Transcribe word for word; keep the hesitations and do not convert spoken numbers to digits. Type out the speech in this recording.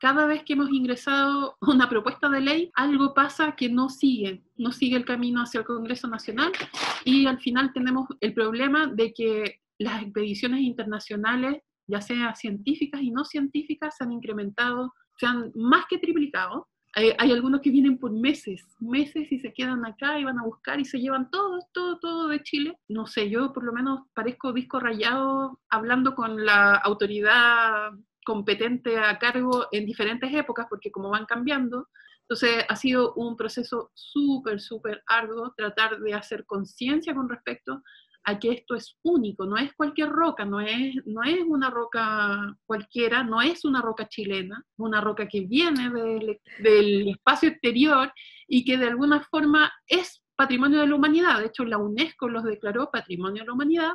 cada vez que hemos ingresado una propuesta de ley, algo pasa que no sigue, no sigue el camino hacia el Congreso Nacional, y al final tenemos el problema de que las expediciones internacionales, ya sea científicas y no científicas, se han incrementado, se han más que triplicado. Hay, hay algunos que vienen por meses, meses y se quedan acá y van a buscar y se llevan todo, todo, todo de Chile. No sé, yo por lo menos parezco disco rayado hablando con la autoridad competente a cargo en diferentes épocas, porque como van cambiando, entonces ha sido un proceso súper, súper arduo tratar de hacer conciencia con respecto a que esto es único, no es cualquier roca, no es, no es una roca cualquiera, no es una roca chilena, una roca que viene del, del espacio exterior y que de alguna forma es patrimonio de la humanidad. De hecho, la UNESCO los declaró patrimonio de la humanidad,